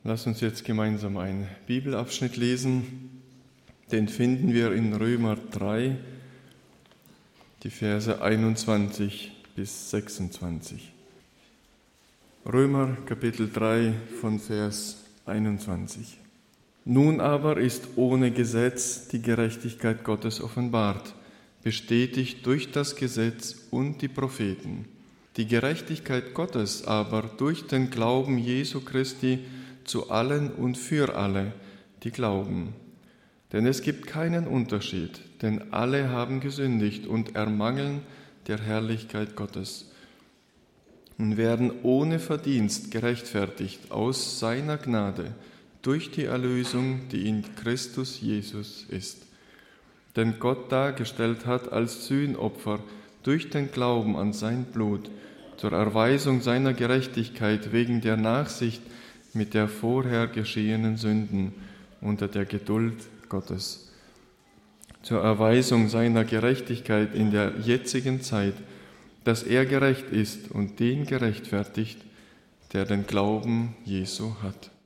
Lass uns jetzt gemeinsam einen Bibelabschnitt lesen. Den finden wir in Römer 3, die Verse 21 bis 26. Römer Kapitel 3 von Vers 21. Nun aber ist ohne Gesetz die Gerechtigkeit Gottes offenbart, bestätigt durch das Gesetz und die Propheten. Die Gerechtigkeit Gottes aber durch den Glauben Jesu Christi zu allen und für alle, die glauben. Denn es gibt keinen Unterschied, denn alle haben gesündigt und ermangeln der Herrlichkeit Gottes und werden ohne Verdienst gerechtfertigt aus seiner Gnade durch die Erlösung, die in Christus Jesus ist. Denn Gott dargestellt hat als Sühnopfer durch den Glauben an sein Blut zur Erweisung seiner Gerechtigkeit wegen der Nachsicht mit der vorher geschehenen Sünden unter der Geduld Gottes, zur Erweisung seiner Gerechtigkeit in der jetzigen Zeit, dass er gerecht ist und den gerechtfertigt, der den Glauben Jesu hat.